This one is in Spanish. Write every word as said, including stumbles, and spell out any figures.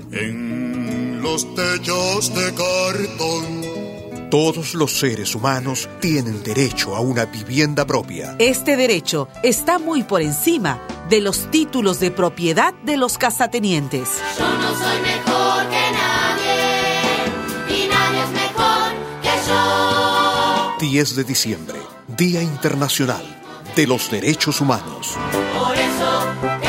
en los techos de cartón. Todos los seres humanos tienen derecho a una vivienda propia. Este derecho está muy por encima de los títulos de propiedad de los casatenientes. Yo no soy mejor que nadie y nadie es mejor que yo. diez de diciembre, Día Internacional de los Derechos Humanos. Por eso